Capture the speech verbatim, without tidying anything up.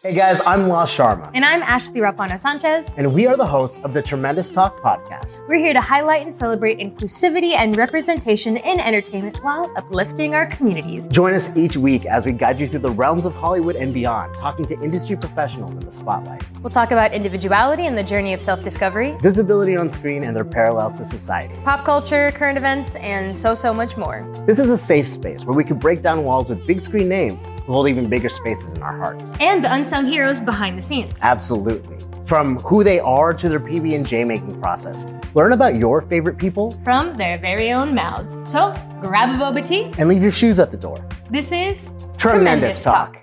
Hey guys, I'm Loz Sharma. And I'm Ashley Rapano Sanchez. And we are the hosts of the Tremendous Talk podcast. We're here to highlight and celebrate inclusivity and representation in entertainment while uplifting our communities. Join us each week as we guide you through the realms of Hollywood and beyond, talking to industry professionals in the spotlight. We'll talk about individuality and the journey of self-discovery, visibility on screen and their parallels to society, pop culture, current events, and so, so much more. This is a safe space where we can break down walls with big screen names who hold even bigger spaces in our hearts. And the unsung heroes behind the scenes. Absolutely. From who they are to their P B and J making process. Learn about your favorite people from their very own mouths. So grab a boba tea and leave your shoes at the door. This is Tremendous, Tremendous Talk. Talk.